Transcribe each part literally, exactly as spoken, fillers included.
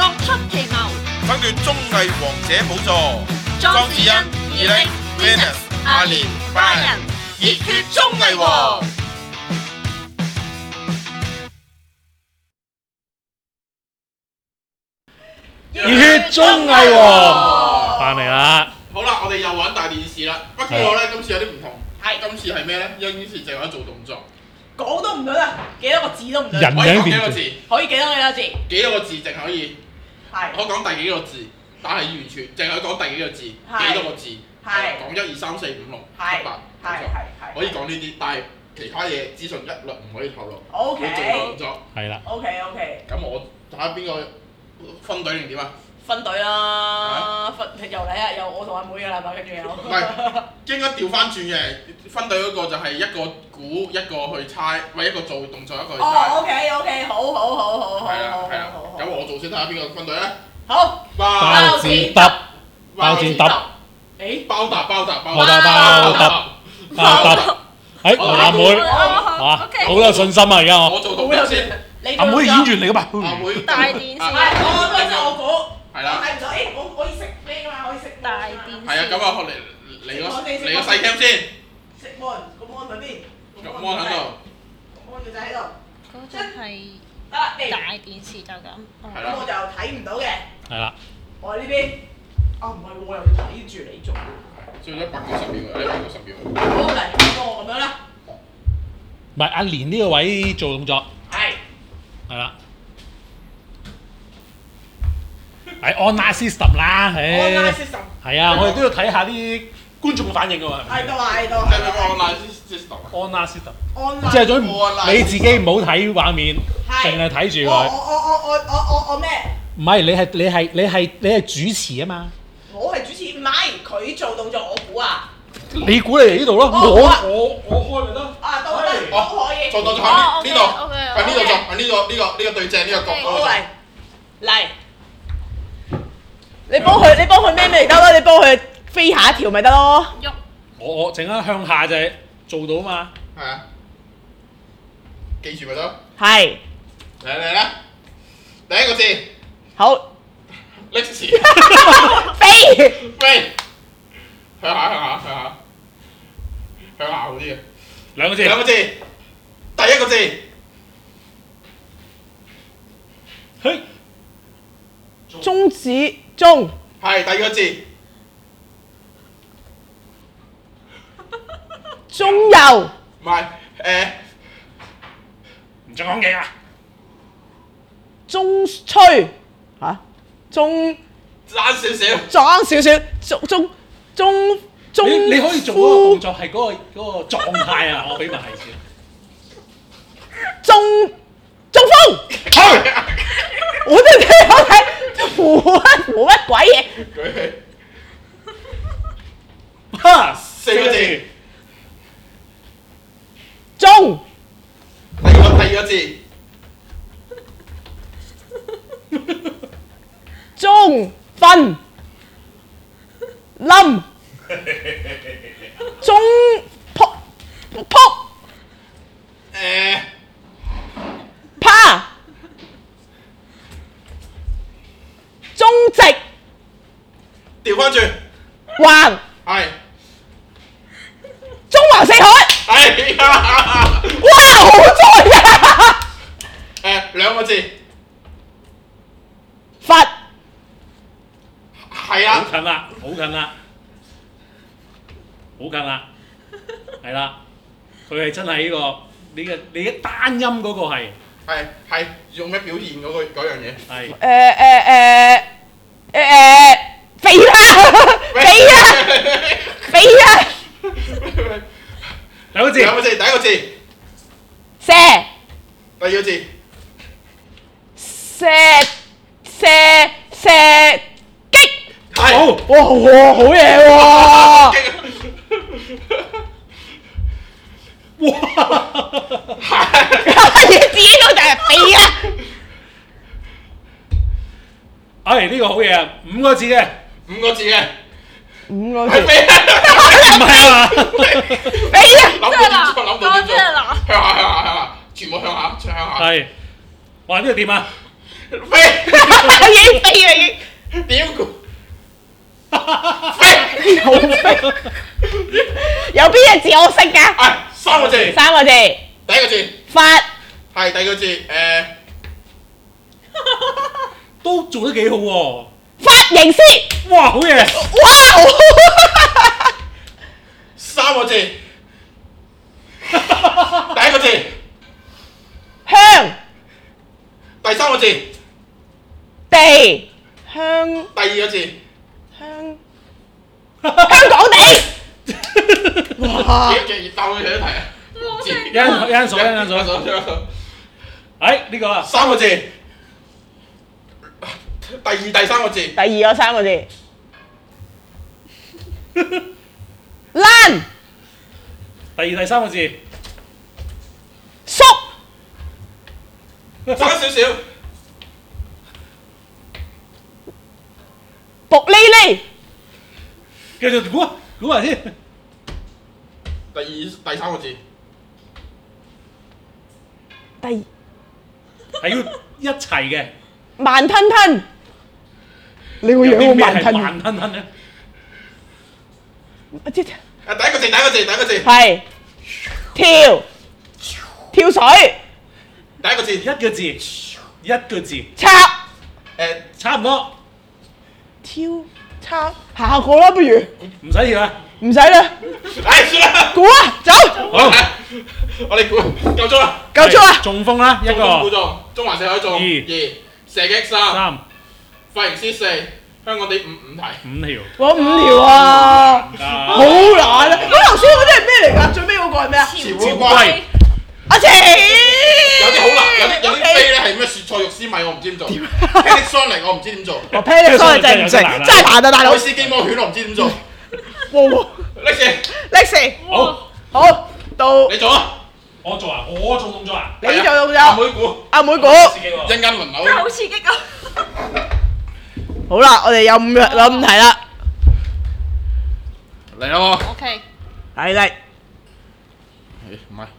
各出奇謀， 爭奪綜藝王者寶座。 莊子欣、二零、Venus、阿蓮、Brian，熱血綜藝王。 熱血綜藝王翻嚟啦！ 好啦，我哋又玩大電視啦。不過咧，今次有啲唔同。係，今次係咩咧？今次淨係做動作。 講都唔準啊！幾多個字都唔準。 人可以講名幾多個字？ 可以幾多幾多字？ 幾多個字淨可以？ 係。 我講第幾個字，但係完全淨係講第幾個字，幾多個字？ 係。 講一二三四五六七八， 係係係。 可以講呢啲，但係其他嘢資訊一律唔可以透露。 O K。 做動作。 係啦。 O K O K。 咁我睇下邊個分隊定點啊？ 分隊啦，分又嚟啊！又我同阿妹㗎啦嘛，跟住又。 唔係，應該調翻轉嘅。分隊嗰個就係一個估，一個去猜，唔係一個做動作，一個去猜。 哦，OK OK，好好好好好。 係啦係啦，咁我做先睇下邊個分隊咧。 好。 包剪揼，包剪揼。 誒。 包揼包揼包我就包揼，包揼。誒，我阿妹，哇，好有信心啊！而家我。 我做動作先。 阿妹係演員嚟㗎嘛？ 阿妹。 大電視。 係，我嗰陣我估。 係啦。 睇唔到，誒，我可以識咩㗎嘛？可以識。 大電視。 係啊，咁啊，嚟嚟個嚟個細 cam 先。 識 mon，個 mon 喺邊？ 個 mon 喺度。 個 mon 就喺度。 嗰隻係啊，嚟。 大電視就咁。 係啦。 咁我就睇唔到嘅。 係啦。 我呢邊。啊，唔係喎，我又要睇住你做。 仲有一百九十秒，一百九十秒。 好嚟，幫我咁樣啦。 唔係阿蓮呢個位做動作。 係。 係啦。係 online system 啦，誒。 online system。 係啊，我哋都要睇下啲觀眾嘅反應㗎喎。 喺度啊，喺度。 即係咩 online system 啊 online system。 online。 即係總之你自己唔好睇畫面，淨係睇住佢。 我我我我我我我咩？ 唔係你係你係你係你係主持啊嘛。 我係主持，唔係佢做動作，我估啊。 你估你嚟呢度咯，我我我開咪得。 啊，都得，都可以。 做動作喺邊？呢度，喺呢度做，喺呢個呢個呢個對正呢個角度。 嚟嚟，你幫佢，你幫佢咩咪得咯？你幫佢飛下一條咪得咯。 喐。 我我陣間向下就係做到嘛。 係啊。記住咪得。 係。 嚟嚟啦！第一個字。 好。 歷史。 飛。 飛。向下向下向下。向下好啲嘅。 兩個字。 兩個字。第一個字。 嘿。 中指中。 係第二個字。 中右。 唔係誒。 唔准講嘢啊！ 中吹嚇，中爭少少。 裝少少，中中中中。 你你可以做嗰個動作係嗰個嗰個狀態啊！我俾埋提示。 中中風。 係。 我真係我睇冇乜冇乜鬼嘢。 舉起。 哈！ 四個字。 中。 第二個第二個字。 中分。冧。中撲撲。 誒。 趴。中直。 調翻轉。 橫。 係。 中橫四海。 係啊！ 哇，好在啊！ 誒兩個字。 佛。 係啊！ 好近啦，好近啦，好近啦，係啦，佢係真係呢個你嘅你嘅單音嗰個係係係用咩表現嗰個嗰樣嘢？ 係誒誒誒誒肥啦，肥啦，肥啦！ 兩個字， 兩個字，第一個字。 射。 第二個字。 射射射擊。 好， 哇哇好嘢喎！ 哇！ 係自己都就係肥啦。 哎，呢個好嘢啊！五個字嘅， 五個字嘅。 五個字。 係飛啊！ 唔係啊！ 肥啊！ 諗到點做？諗到點做？ 真係嗱， 向下向下向下，全部向下向下。 係，哇！呢個點啊？ 呢飛已經飛啦已經， 點估？ 飛好飛。有邊隻字我識㗎？ 係三個字， 三個字。 第一個字發係第二個字誒。 都做得幾好喎！ 髮型師。 哇，好嘢！ 哇！ 三個字，第一個字香第三個字地香第二個字。 香香港地。哇！ 幾幾鬥佢幾多題啊？ 一人一人數一人數。 數數數。 誒呢個啊， 三個字。第二第三個字。 第二個三個字。爛。 第二第三個字。 叔。 爭少少。 薄哩哩。 繼續估估埋先。 第二第三個字。 第係要一齊嘅。 慢吞吞。你個樣好慢吞。 慢吞吞咧。 啊即係誒第一個字第一個字第一個字。 係跳跳水。 第一個字。 一個字，一個字。 插誒差唔多。 跳插下個啦，不如唔使跳啦。 唔使啦， 唉算啦。 估啊，走。 好， 我哋估夠鐘啦。 夠鐘啊！ 中風啦，一中估個。 中，中環四海中二二，射擊三， 三髮型師四，香港地五五題。 五條。 我五條啊， 啊好難啊！咁頭先嗰啲係咩嚟㗎？最尾嗰個係咩啊？ 潮烏烏龜。 阿晴。 有啲好難，有啲有啲飛咧係咩雪菜肉絲米，我唔知點做。Panasonic 我唔知點做。 我 Panasonic 真係唔識，真係難啊，大佬。 愛斯基摩犬我唔知點做。 哇哇拎住， ，Lexi， 好， 好到你做啊！ 我做啊，我做動作啊。 你做用阿咗， 妹估， 阿妹估。 自己喎。 陣間輪流。 真係好刺激啊！ 好啦，我哋有五有五題啦， 嚟啦喎。 OK， 係嚟。 誒唔係。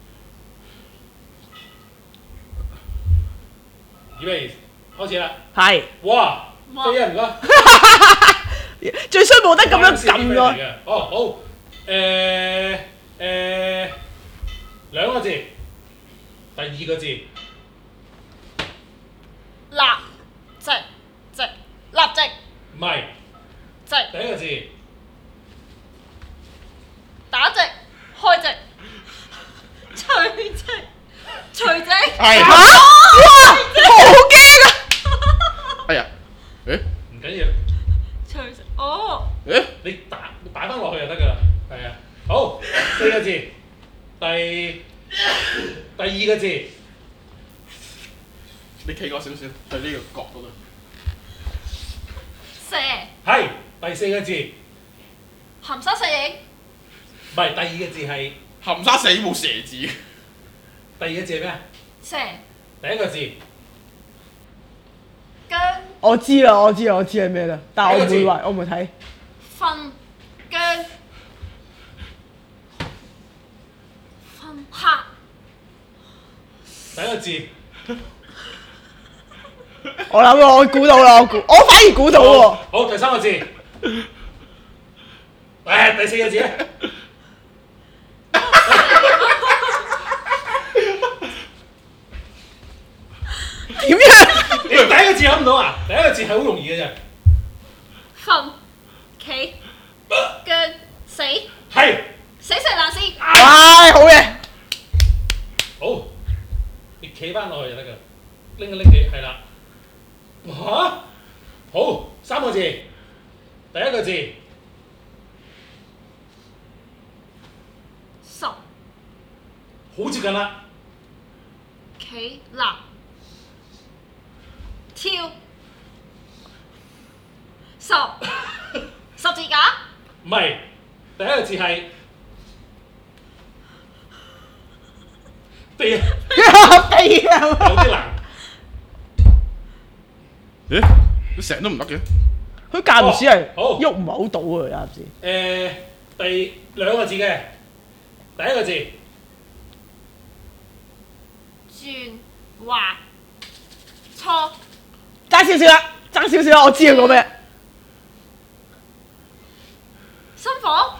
預備開始啦。 係。 哇！ 哇飛啊唔該。 最衰冇得咁樣撳咯。 哦好，誒誒兩個字，第二個字。 立直直立直唔係， 直第一個字。 打直開直垂直垂直。 係。 嚇！哇！好驚啊！ 哎呀，誒唔緊要， 垂直哦， 誒， 你打擺翻落去就得㗎啦。係啊，好，四個字，第第二個字。 你企過少少，喺呢個角度度。 蛇係第四個字， 含沙射影唔係第二個字係含沙射影冇蛇字。 第二個字係咩啊？ 蛇第一個字姜我知啦，我知啦，我知係咩啦，但係我唔會話，我唔會睇。 瞓姜瞓客第一個字。 我諗我估到啦，我估，我反而估到喎。 好，第三個字。誒，第四個字咧。 點樣？ 你第一個字諗唔到啊？第一個字係好容易嘅啫。 瞓企姜死係。 死蛇爛鱔。 唉，好嘢！ 好，你企翻落去就得㗎啦。拎一拎起，係啦。嚇？好，三個字。第一個字。 十好接近啦。 企立跳十十字架唔係，第一個字係飛啊， 飛啊！ 有啲難。 誒，你成日都唔得嘅。 佢間唔時係好喐唔係好到啊，有陣時。 誒，第兩個字嘅，第一個字轉華錯爭少少啦，爭少少啦，我知佢講咩。 心火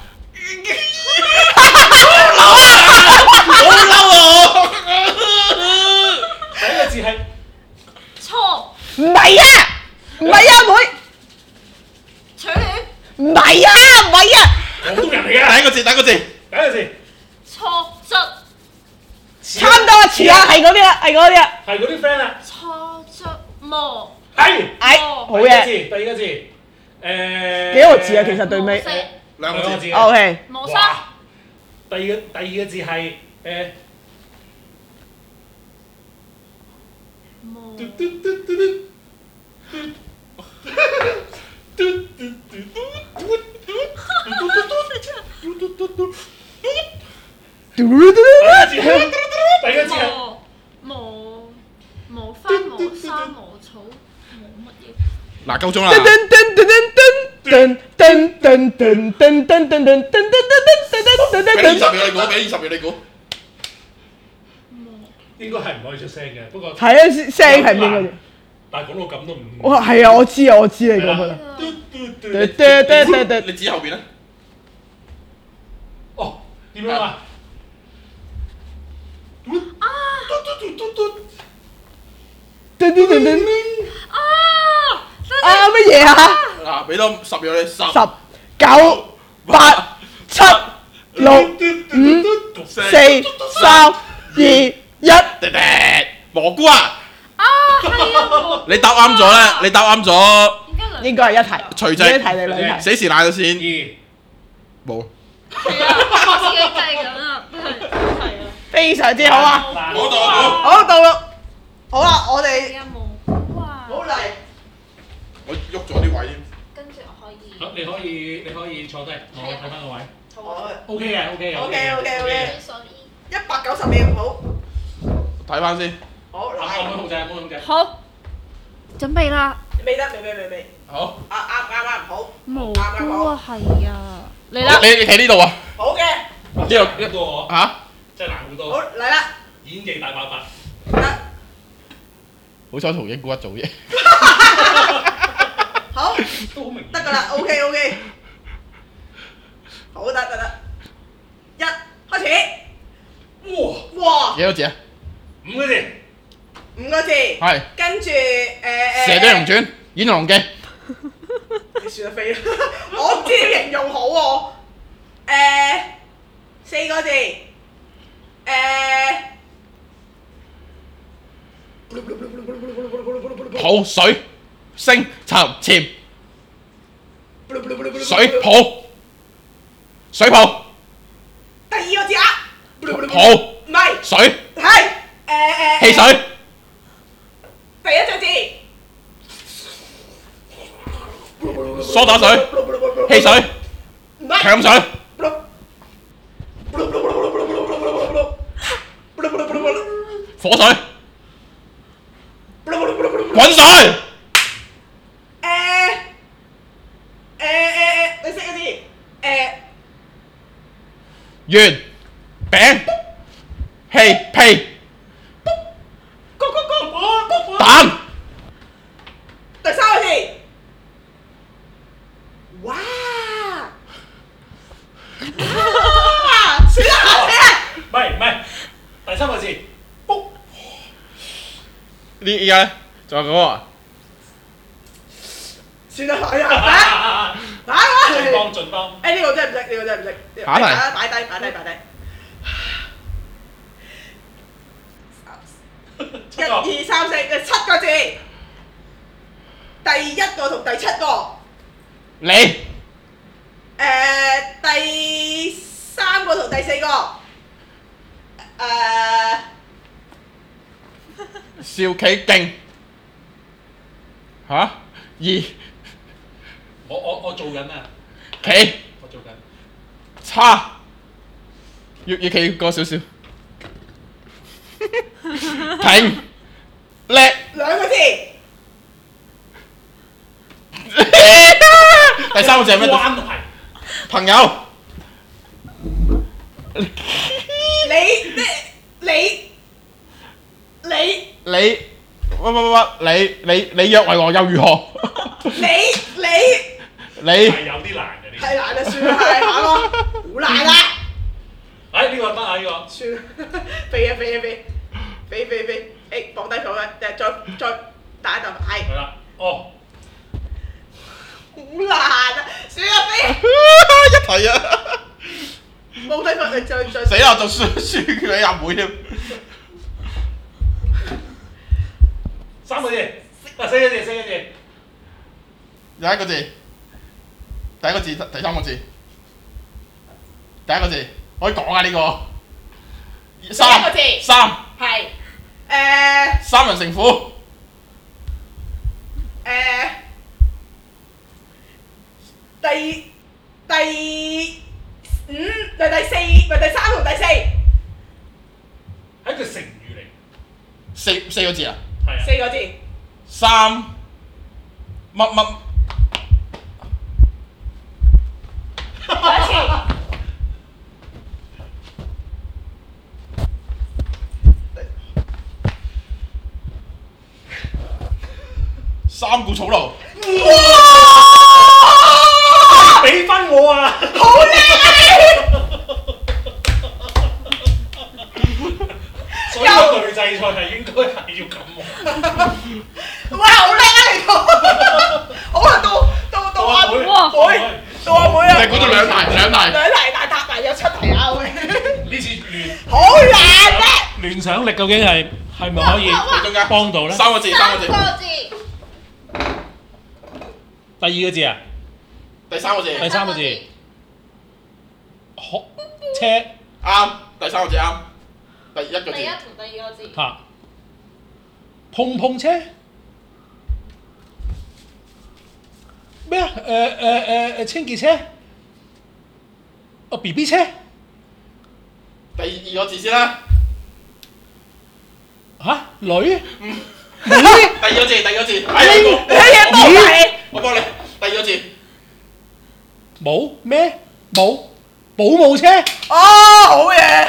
好嬲我！ 第一個字係錯唔係啊，唔係啊，妹， 取暖唔係啊，唔係啊， 廣東人嚟嘅。 第一個字，第一個字， 第一個字錯質差唔多啊，遲啊，係嗰啲啊，係嗰啲啊， 係嗰啲 friend 啊。 錯質磨係。 哎， 哦好嘢， 第二個字，第二個字，誒。 幾個字啊？其實對尾磨石兩個字。 ，OK， 磨砂哇第二個第二個字係誒。 磨嘟嘟嘟嘟嘟嘟嘟嘟第一個字第一個字係磨磨磨花磨沙磨草磨乜嘢？ 嗱，夠鐘啦。 噔噔噔噔噔噔噔噔噔噔噔噔噔噔噔噔噔噔俾二十噔， 秒你估，俾二十秒你估。 應該係唔可以出聲嘅，不過係啊，聲係邊個？ 但係講到咁都唔。 哇，係啊，我知啊，我知你講乜啦。 嘟嘟嘟噔噔噔噔噔， 你指後邊咧？ 哦，點樣啊？ 啊嘟嘟嘟嘟噔噔噔噔， 啊！ 啊乜嘢啊？ 嗱，俾多十秒你，十、 十、九、八、七、六、五、四、三、二、一。 滴滴蘑菇啊！ 啊係啊！ 你答啱咗咧，你答啱咗， 點解兩應該係一題， 除一題淨定兩題？ 死時賴咗先， 二。 冇。 係啊？我自己計緊啊，都係係啊。 非常之好啊！ 嗱我到我好到啦，好啦，我而哋家冇哇！ 好嚟， 我喐咗啲位添。 跟住我可以好，你可以你可以坐低，我睇翻個位。 好 O K 嘅，O K 嘅。 OK，OK，OK 所以一百九十秒，好， 睇翻先。 好冇嚟， 控制，冇控制。 好準備啦。 未得，未未未未， 好。 啱啱啱啱好， 蘑菇啊，係啊，嚟啦！ 你你企呢度啊？ 好嘅， 呢度難好多我， 嚇？ 真係難好好多。 嚟啦， 演技大爆發。 得， 好彩同英估一組啫。 好都好明顯。 得㗎啦，OK OK，好得得得，一開始， 哇！ 哇， 幾多字啊？ 五個字。 五個字， 係。 跟住誒誒， 射雕龍傳，演龍記。 你算啦飛啦，我唔知點形容好喎。誒四個字，誒泡水星沉潛水泡水泡第二個字啊， 泡唔係， 水係誒誒汽水第一隻字， 梳打水汽水唔係強水火水滾水誒誒誒，你識個字誒圓餅氣皮蛋第三個字，哇！哇！算啦，算啦。 唔係唔係，第三個字。卜。 呢而家咧仲有嗰個啊算啦，係啊，打打盡幫盡幫。 誒呢個真係唔識，呢個真係唔識。 下一題擺低，擺低，擺低。一二三四，誒七個字。第一個同第七個。 你誒第三個同第四個。誒笑企勁嚇二我我我做緊啊！ 企我做緊。 差要要企過少少停叻兩個字。 第三個字係咩？ 關係。 朋友你咩？你你你喂喂喂，你你你若為我又如何？ 你你你係有啲難嘅呢個。 係難就算啦，係下咯，好難啊！ 哎，呢個得啊，呢個。 算啦，飛啊飛啊飛，飛飛飛，誒放低佢啦，誒再再打一陣，係。 係啦，哦。 好難啊！算啦飛， 一題啊！ 放低佢，你再再。 死啦！就輸輸佢阿妹添。 三個字，啊四個字，四個字。 有一個字，第一個字，第三個字，第一個字可以講啊呢個。三第一個字三係誒三人成虎。 誒第第五咪第四咪第三同第四係一個成語嚟。 四四個字啊？ 係啊。 四個字。 三乜乜再一次。 三顧草廬。 俾分我啊！ 好叻啊！ 所以個女制賽係應該係要咁喎。 哇！好叻啊你個，好啦，到到到阿妹，到阿妹啊！ 你估到兩題，兩題。 兩題大答埋有七題啊！喂， 呢次聯好難咧！ 聯想力究竟係係咪可以中間幫到咧？ 三個字，三個字。 三個字。 第二個字啊？ 第三個字。 第三個字。學車。 啱，第三個字啱。第一個字。 第一同第二個字。 嚇。碰碰車。咩啊？誒誒誒誒清潔車。哦 B B 車。 第二個字先啦。 嚇女？ 嗯。第二個字，第二個字。係我你嘢多題。 我幫你。第二個字。 冇咩？冇保姆車。 哦，好嘢！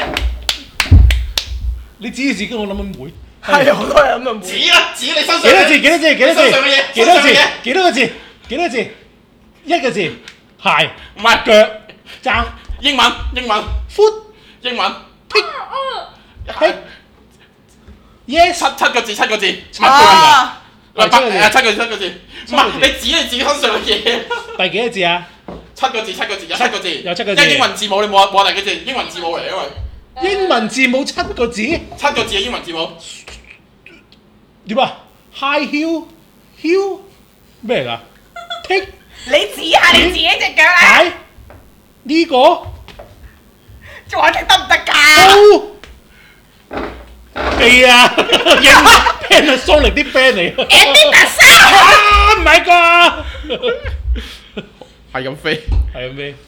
你指自己，我諗緊妹。 係好多人咁就指啊！指你身上。 幾多字？幾多字？幾多字？ 身上嘅嘢。 幾多字身上嘅嘢？ 幾多個字？幾多字？一個字。鞋。 唔係腳。踭。 英文，英文， foot。 英文。 係。yes。 七七個字，七個字。 啊！ 八誒七個字，七個字。唔七個字係你指你自己身上嘅嘢。 第幾個字啊？ 七個字，七個字，有七個字。 有七個字因為英文字母你冇冇第幾字？英文字母嚟，因為英文字母七個字。 七個字嘅英文字母。 點啊 ？High heel heel 咩嚟㗎？Tick 你指下你自己隻腳啊！ 鞋呢個仲話踢得唔得㗎？ 高記啊！英 Panasonic 啲 band 嚟。 Adidas 啊唔係啩？ 係咁飛。 係咁飛。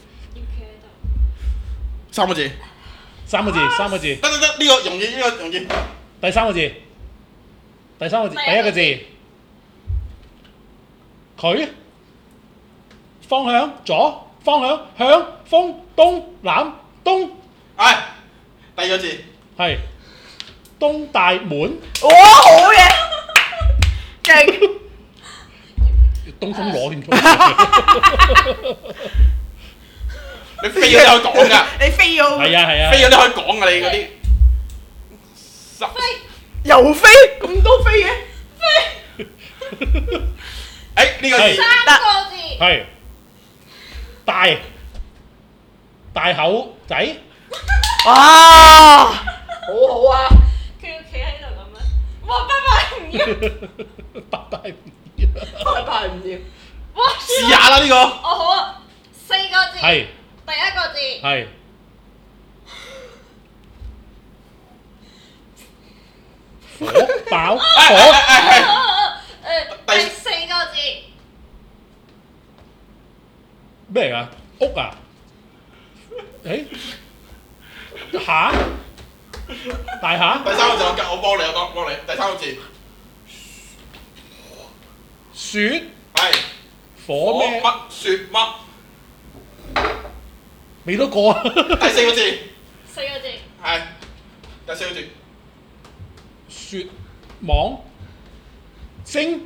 三個字。 三個字，三個字。 得得得，呢個容易，呢個容易。 第三個字。第三個字，第一個字。佢方向左，方向向風東南東。 係。第二個字。 係。東大門。 哇！好嘢，勁！ 東風攞添。 你飛咗你可以講㗎。 你飛咗。 係啊係啊。 飛咗你可以講㗎，你嗰啲。 飛。 又飛，咁多飛嘅。 飛。 誒呢個字。 三個字。 係。大。大口仔。 哇！好好啊！ 佢要企喺度咁樣。哇！拜拜唔要。 拜拜唔要。 拜拜唔要。 哇！ 試下啦呢個。 哦好啊，四個字。 係。 第一個字。 係。火爆火。 誒第四個字。 咩嚟㗎？屋啊？誒？下？大廈？ 第三個字我我幫你，我幫幫你。第三個字。 雪。 係。 火咩？ 乜雪乜？ 未多個啊！ 第四個字。 四個字。 係。第四個字。 雪網。 星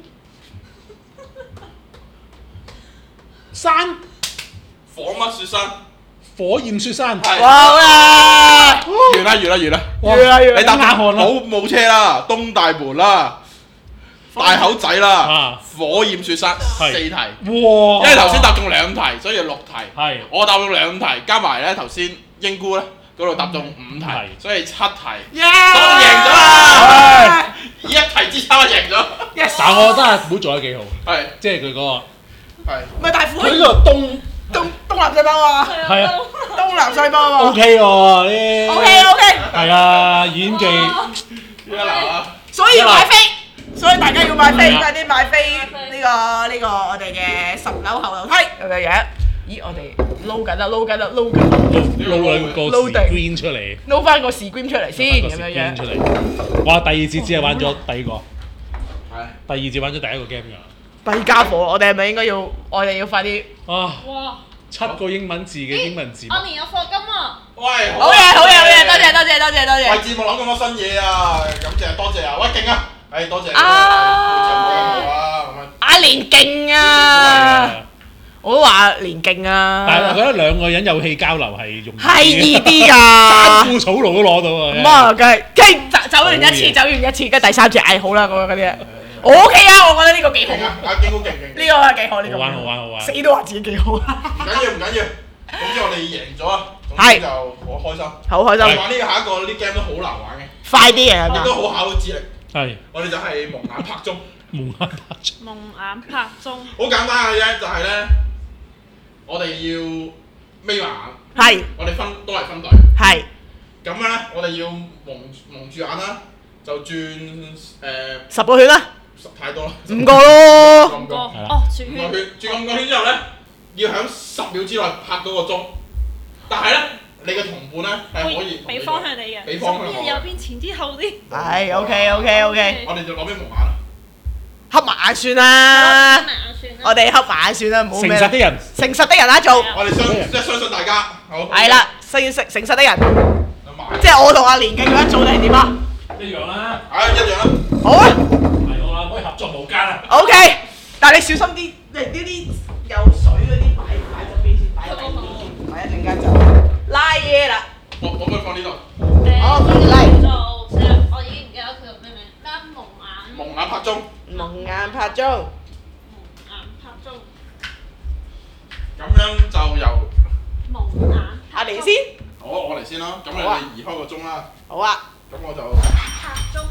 山火乜雪山？ 火焰雪山。 係。 哇好啦， 完啦完啦完啦！ 哇完啦完啦你答眼汗啦冇冇車啦，東大門啦，大口仔啦啊， 火焰雪山係四題，因哇！ 為頭先答中兩題，所以有六題。 係我答中兩題，加埋咧頭先英姑咧嗰度答中五題， 係所以七題耶！ 都贏咗啦！以一題之差贏咗。 但我覺得阿虎做得幾好， 係即係佢嗰個係。 唔係大虎， 佢呢個東東東南西北啊， 係啊東南西北啊 OK 喎呢 ，OK OK， 係啊演技一流啊！ 所以要買飛，所以大家要買飛， 係啊快啲買飛呢個呢個我哋嘅十樓後樓梯咁嘅樣。咦，我哋撈緊啦，撈緊啦，撈緊啦， 撈兩個撈定 screen 出嚟， 撈翻個 screen 出嚟先咁樣樣。 出嚟。哇！第二節只係玩咗第二個， 係。 第二節玩咗第一個 game 㗎。 弊家伙，我哋係咪應該要，我哋要快啲？ 啊！ 哇！ 七個英文字嘅英文字幕。 阿年有課金啊！ 喂， 好嘢，好嘢，好嘢，多謝，多謝，多謝，多為謝。 節目諗咁多新嘢啊！感謝多謝啊！喂，勁啊！誒，多謝你啊啊！咁樣。 阿連勁啊！ 啊我都話阿連勁啊！ 但係我覺得兩個人有氣交流係容易係易啲山㗎。 枯草廬都攞到咁啊！ 啊，梗係，跟住走走完一次， 好嘢走完一次，跟住第三隻嗌好啦，咁樣嗰啲啊，我 OK 啊，我覺得呢個幾好， 勁啊！阿堅好勁勁。 呢個係幾好，呢個好玩好玩好玩死都話自己幾好啊！ 唔緊要唔緊要，總之我哋贏咗啊！總係之就好開心。 好開我哋心， 玩呢個下一個呢啲 game 都好難玩嘅， 快啲嘅係嘛？ 亦都好考智力。 係我哋就係蒙眼拍鐘， 蒙眼拍鐘。 蒙眼拍鐘。 好簡單嘅啫，就係咧，我哋要眯埋眼， 係我哋分都係分隊。 係咁樣咧，我哋要蒙蒙住眼啦，就轉誒十個圈啦， 十太多啦， 五個咯， 五個。 係啦哦，轉五個圈。 圈，轉五個圈之後咧，要喺十秒之內拍嗰個鐘。但係咧，你嘅同伴咧係可以同你俾方向你嘅。 俾方向左邊、 我右邊、前啲、後啲。 係 OK OK OK， 我哋就攞俾蒙眼啦。 黑埋眼算啦開，埋眼算啦。 我哋黑埋眼算啦，唔好誠咩啦， 實的人， 誠實的人啦做， 我哋相即係相信大家，好。 係啦，誠誠誠實的人， 買即係我同阿連嘅咁樣做定係點啊？ 一樣啦， 唉，一樣啦。 好啊。 係我啦，可以合作無間啊！ O K，但係你小心啲，你呢啲有水嗰啲擺擺咗邊先，擺喺邊先，擺一陣間就拉嘢啦。 我我可以放呢度。 誒， 好呢個嚟叫做死啦，我已經唔記得佢叫咩名，咩蒙眼。 蒙眼拍鐘。 蒙眼拍鐘， 蒙眼拍鐘。 咁樣就由蒙眼。 阿連先。 我我嚟先啦。咁你好啊哋移開個鐘啦。 好啊。 咁我就拍鐘。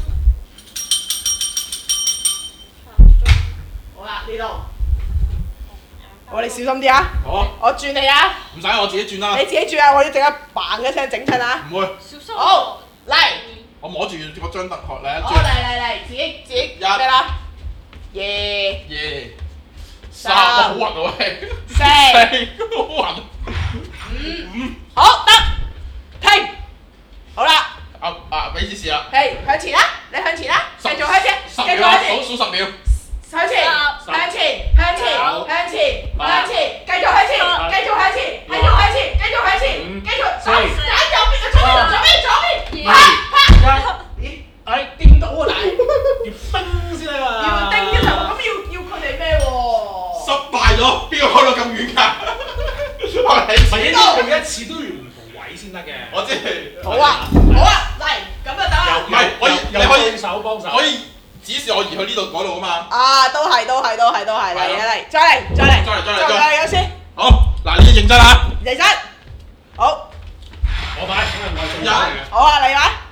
好啦，呢度。我哋小心啲啊！ 好啊， 我轉你啊！ 唔使我自己轉啦你。自己轉啊！我要陣間嘭一聲整親啊！ 唔會， 小心。 好，嚟。 我摸住嗰張凳學嚟一好， 轉。 嚟嚟嚟，自己自己一咩啦？耶！ 耶！ 三三，好暈啊喂！ 四四，好暈。 五，好得，停。好啦， 啊啊！俾指示啦。 係向前啦，你向前啦，繼續向前， 十秒啊！ 繼續向前。 數數十秒。 向前，向前，向前，向前，向前，繼續向前，繼續向前，繼續向前，繼續向前，繼續左右邊，左邊，左邊，左邊，拍拍。咦？ 哎， 掂到啊！嗱， 要冰先得嘛！ 要叮一陣，咁要要佢哋咩喎？ 失敗咗，邊個開到咁遠㗎？我唔係係應該每一次都要唔同位先得嘅。 我知。 好啊，好啊，嚟，咁就得啦。 唔係可以有你可以幫手幫手。 可以指示我移去呢度嗰度啊嘛。 啊，都係，都係，都係，都係，嚟嚟嚟，再嚟，再嚟， 再嚟再嚟再嚟，有先， 好，嗱，你認真啦。 認真，好， 我擺，因為我係最一叻嘅。 好啊，嚟啦，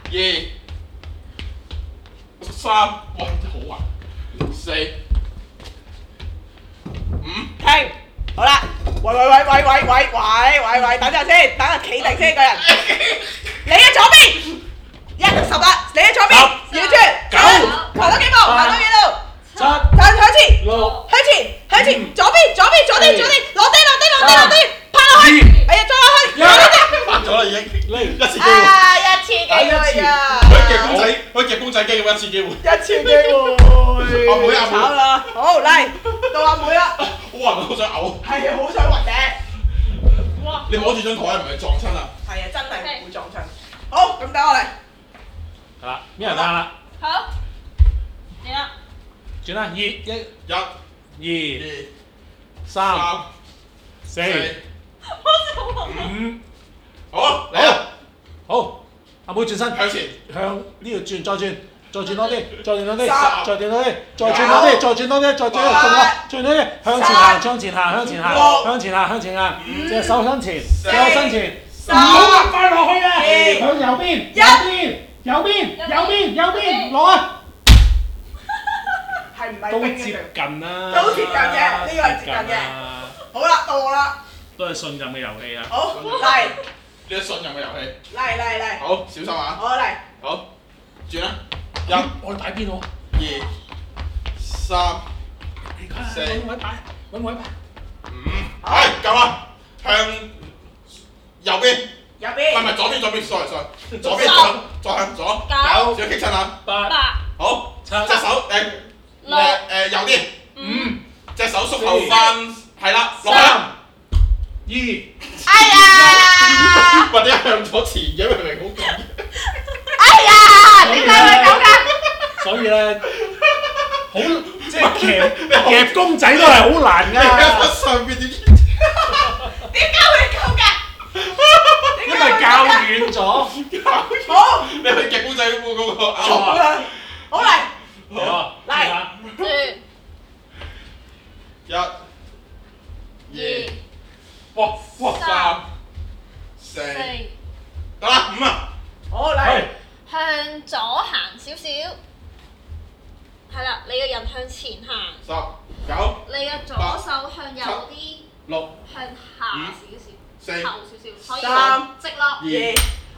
二、三，哇，真係好暈。四、五， 停，好啦，喂喂喂喂喂喂喂喂喂，等陣先，等陣企定先，個人，你嘅左邊，一十啦，你嘅左邊，轉轉， 九行多幾步，行多幾步， 七、 向向前， 六、 向前，向前，左邊，左邊，左邊，左邊，落地，落地，落地，落地，拍落去，哎呀，再落去， 一落地， 發咗啦已經。 嚟一次機會。 啊，一次機會啊！ 好似夾公仔，好似夾公仔機咁一次機會。 一次機會， 阿妹阿妹炒啦！好嚟到阿妹啦， 好暈啊，好想嘔。 係啊，好想暈嘅， 哇！ 你摸住張台係唔係撞親啊？ 係啊，真係唔會撞親。好，咁等我嚟， 係啦，邊人單啦？ 好。你啦。 轉啦，二一一、 二二、 三三、 四四、 五， 好嚟啊！ 好，阿妹轉身向前， 向呢度轉，再轉，再轉多啲，再轉多啲， 三再轉多啲，再轉多啲，再轉多啲，再轉多啲，再轉多啲，向前行，向前行，向前行，向前行，向前行，隻手向前，隻手向前，唔好咁快落去啊！向右邊，右邊，右邊，右邊，右邊，落啊！ 係唔係都冰嘅接近啦， 都接近嘅呢個係接近嘅好啦，到我啦。 都係信任嘅遊戲啊！ 好，嚟呢個信任嘅遊戲。 嚟嚟嚟。 好，小心啊！ 好嚟。 好，轉啦！一、 我哋擺邊喎？ 二、三、四、 揾位擺，揾位擺。 五，係夠啦！向右邊， 右邊。 唔係唔係左邊，左邊，sorry sorry，左邊左，再向左，九，小激親啊！ 八、 好， 七、 隻手誒誒誒右啲，五，隻手縮後翻，係啦，落去。 二， 哎呀！ 或者向左前嘅，明明好近。 哎呀！點解會咁㗎？ 所以咧，好即係夾夾公仔都係好難㗎。 上邊點？ 點解會咁㗎？ 因為較遠咗。 好。 你去夾公仔嗰個嗰個好啦，好嚟。 好啊， 嚟。 一、二。哇哇三、四，得啦五啊！ 好嚟。 向左行少少，係啦，你嘅人向前行。 十、九、 你嘅左手向右啲， 六、 向下少少， 四、 後少少，可以三直落。 二。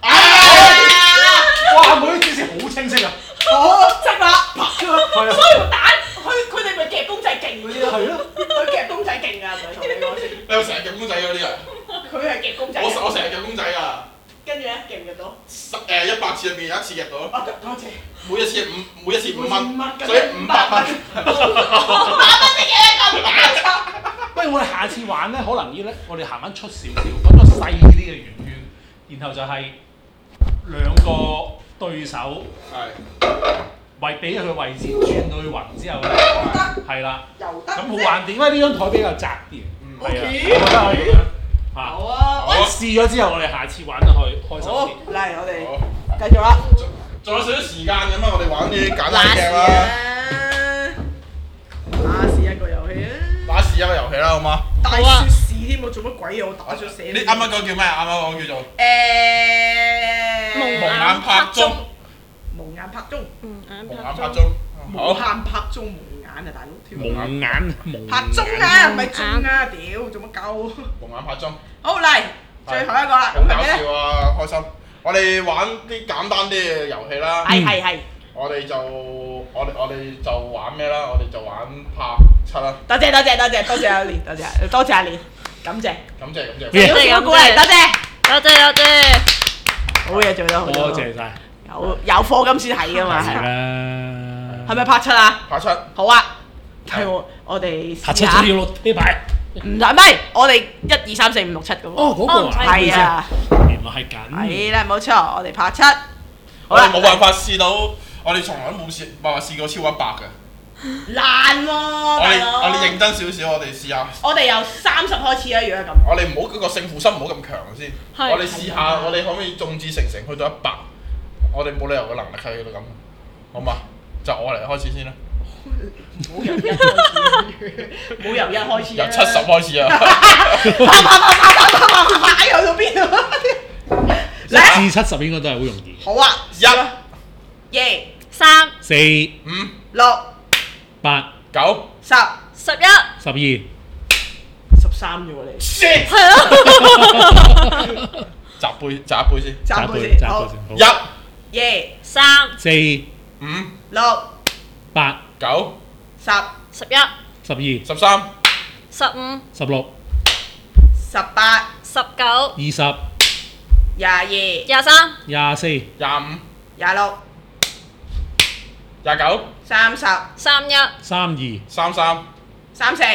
哇！每啲指示好清晰啊！ 好，直啦。 係啊。 所以蛋，佢佢哋咪夾公仔勁嗰啲咯。 係咯。 佢夾公仔勁㗎，唔係同你講先。 你有成日夾公仔嗰啲啊？ 佢係夾公仔。 我我成日夾公仔㗎。 跟住咧，夾唔夾到？ 十誒一百次入邊有一次夾到。 啊，多謝。 每一次五，每一次五蚊， 蚊， 所以五百蚊。 五百蚊啲嘢咁大㗎。 不如我哋下次玩咧，可能要咧，我哋行翻出少少，揾個細啲嘅圓圈，然後就係兩個對手係。 為俾佢位置轉到去雲之後咧，係啦， 又得。 咁好玩啲，因為呢張台比較窄啲，係啊，我 OK 覺得可以咁樣嚇。 好啊。 好試咗之後，我哋下次玩得去開心好， 啲。 嚟我哋好， 繼續啦。 仲有少少時間咁啊，我哋玩啲簡單打士嘅啦。 啊！打士一個遊戲啊！ 打士一個遊戲啦，好嗎？ 大雪士添喎，做乜鬼嘢？我打咗死你啱啱講叫咩啊？啱啱講叫做誒蒙蒙眼拍鐘。 蒙眼拍鐘， 嗯，眼蒙眼拍鐘。 拍鐘。 無好。 限拍鐘蒙眼啊，大佬！ 蒙眼蒙拍鐘啊，唔係鐘啊！屌，做乜鳩？ 蒙眼拍鐘。 好嚟，最後一個啦，咁好搞係咩咧？ 笑啊！開心。我哋玩啲簡單啲嘅遊戲啦。 係係係。 我哋就我哋我哋就玩咩啦？我哋就玩拍七啦。 多謝多謝多謝多謝阿蓮，多謝多謝阿蓮，感謝。 感謝感謝。 少少鼓勵，多謝。 多謝多謝。 好嘢做得好。 多謝晒。 有有課金先睇㗎嘛，係係啦。 啦。 係咪拍七啊？ 拍七。 好啊，係我我哋拍七試下都要落呢牌。 唔係唔係，我哋一二三四五六七咁。 哦，嗰個啊。 係啊。 原來係咁。 係啦，冇錯，我哋拍七。 我哋冇辦法試到，我哋從來都冇試辦法試過超過一百嘅。 難喎， 我哋大佬。 我哋認真少少，我哋試下。 我哋由三十開始啊，如果係咁。 我哋唔好嗰個勝負心唔好咁強先。 係我哋試下，我哋可唔可以眾志成城去到一百？我哋冇理由嘅能力係去到咁，好嘛？就我嚟開始先啦。 冇由一開始，冇由一開始。 由七十開始啊！ 啪啪啪啪啪啪啪啪，去到邊啊？ 一至七十應該都係好容易。 好啊， 一、 二、 三、 四、 五、 六、 八、 九、 十、 十一。 十二。 十三啫喎你。 先係啊。 集杯，集一杯先。 三杯杯， 先。好。 一、 二、 三、 四、 五、 六、 八、 九、 十、 十一、 十二、 十三、 十五、 十六、 十八、 十九、 二十、 廿二、 廿三、 廿四、 廿五、 廿六、 廿九、 三十、 三一、 三二、 三三、 三四。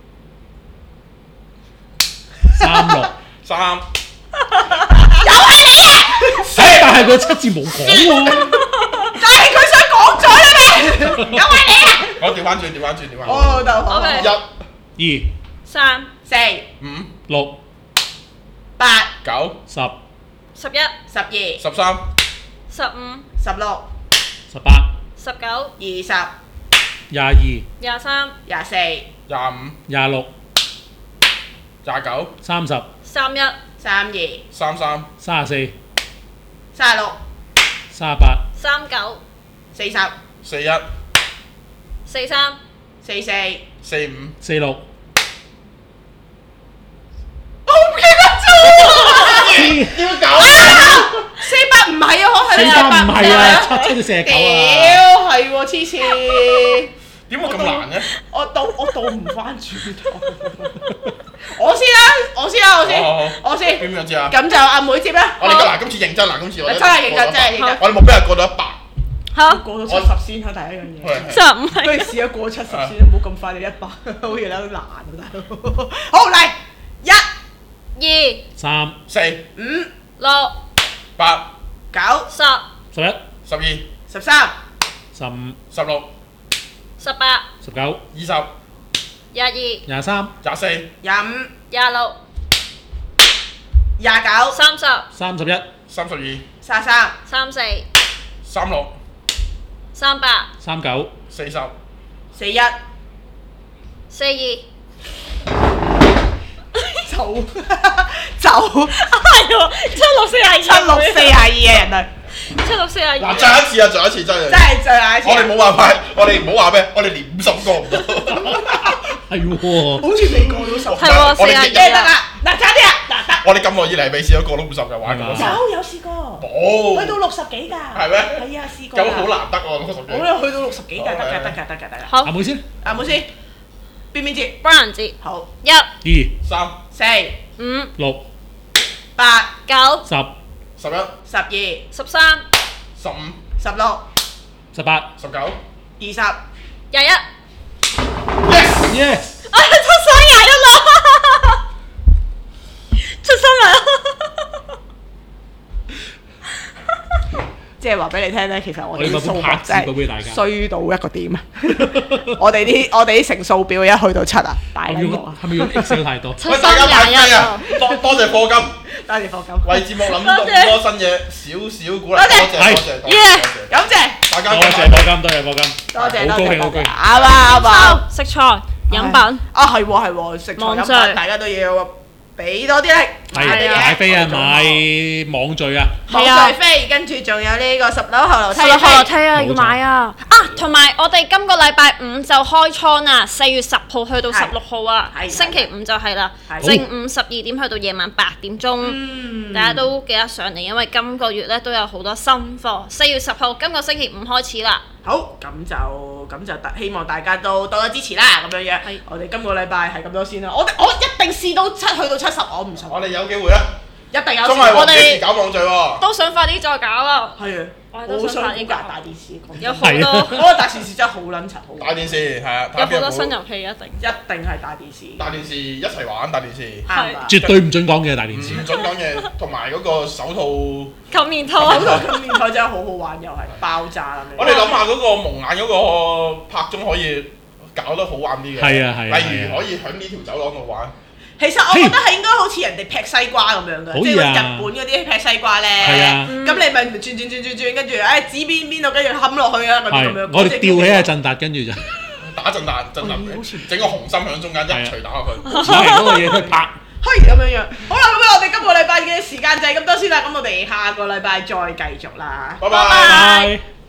三六。 三。 又係你啊！ 但係佢七字冇講喎。 但係佢想講咗啦咩？又係你啊！ 我調翻轉，調翻轉，調翻轉。 哦，就好。 OK 一、 二、 三、 四、 五、 六、 八、 九、 十、 十一、 十二、 十三、 十五、 十六、 十八、 十九、 二十、 廿二、 廿三、 廿四、 廿五、 廿六、 廿九、 三十、 三一、 三二、 三三、 三十四、 三十六、 三十八、 三九、 四十、 四一、 四三、 四四。 四五、 四六。 點搞？ 四百唔係啊，可係四百唔係啊，七七至四十九啊。 屌，係喎，黐線。 點會咁難嘅？ 我倒我倒唔翻轉頭。我先啦，我先啦，我先， 好好好我先。 點樣知啊？ 咁就阿妹接啦。 我哋嗱，今次認真嗱，今次我哋真係認真，真係認真。 我哋目標係過到一百。 好， 過到七十先睇第一樣嘢。 係十五不如係試下過七十先，唔好咁快你一百，好似有啲難啊，大佬。好嚟，一、 二、 三、 四、 五、 六、 八、 九、 十、 十一、 十二、 十三、 十五、 十六、 十八、 十九、 二十、 廿二、 廿三、 廿四、 廿五、 廿六、 廿九、 三十、 三十一、 三十二、 三三、 三四、 三六、 三八、 三九、 四十、 四一、 四二。 走走係喎，七六四廿二， 七六四廿二啊，人類七六四廿二。 嗱，再一次啊，再一次真係。 真係最後一次。 我哋冇辦法，我哋唔好話咩，我哋連五十個唔到。 係喎。 好似未過到十。 係喎，四廿我哋得二啊。 啦，嗱差啲啊，嗱得。 我哋咁耐以嚟未試過過到五十嘅玩過。 有有試過。 冇。 去到六十幾㗎。 係咩？ 係啊，試過。 咁好難得喎，六十幾。 我有去到六十幾㗎，得㗎，得㗎，得㗎，得㗎。 好阿妹先。 阿妹先，邊邊節？ ，Brian 節， 好， 一、 二、 三、 四、 五、 六、 八、 九、 十、 十一、 十二、 十三、 十五、 十六、 十八、 十九。 二十。 廿一。 Yes。 Yes。 啊！出生廿一啦！出生啦！ 即係話俾你聽咧，其實我哋啲數學拍真字俾大家係衰到一個點啊！我哋啲我哋啲乘數表一去到七啊，大係咪撚我用係咪用 Excel 太多？ 喂，大家買飛啊！多多謝課金， 多謝課金， 為節目諗到咁多新嘢，少少鼓勵，多謝多謝多謝， 感謝大家多謝課金，多謝課金。 多謝好高興，好高興。 啱啊啱啊！ 食材、飲品， 啊係喎係喎，食材飲網聚品大家都要俾多啲力， 係買買飛啊，買網聚啊。 網聚飛，跟住仲有呢個十樓後樓梯十六後樓梯啊， 冇錯要買啊！啊，同埋我哋今個禮拜五就開倉啊，四月十號去到十六號啊， 係星期五就係啦， 係正午十二點去到夜晚八點鐘， 嗯大家都記得上嚟，因為今個月咧都有好多新貨。四月十號今個星期五開始啦， 好，咁就咁就希望大家都多多支持啦，咁樣樣係。 我哋今個禮拜係咁多先啦，我我一定試到七去到七十，我唔信， 我哋有機會啊！ 一定有試。 綜藝王幾我哋時搞網聚喎？ 都想快啲再搞啊！ 係啊， 我我哋都想快啲好想估架搞大電視，講真有好係啊多嗰個大電視真係好撚柒，好大電視係啊，睇有下邊個好多新遊戲一定。 一定係大電視。 大電視一齊玩大電視， 啱啊！ 絕對唔準講嘅大電唔視。 準講嘢，同埋嗰個手套。 冚面套啊！ 好多今年台真係好好玩，又係爆炸咁樣。 我哋諗下嗰個蒙眼嗰個拍鐘可以搞得好玩啲嘅。 係啊係啊例係啊如可以喺呢條走廊度玩。 其實我覺得係應該好似人哋劈西瓜咁樣嘅， 好易啊即係日本嗰啲劈西瓜咧。 係啊咁你咪轉轉轉轉轉，跟住誒指邊邊度，跟住冚落去啊嗰啲咁樣。 係，我哋吊起阿振達，跟住就打震彈震彈好似整個紅心喺中間一錘打落去。 攞嚟嗰個嘢去拍。 虛咁樣樣。好啦，咁我哋今個禮拜嘅時間就係咁多先啦，咁我哋下個禮拜再繼續啦。 拜拜拜。 拜。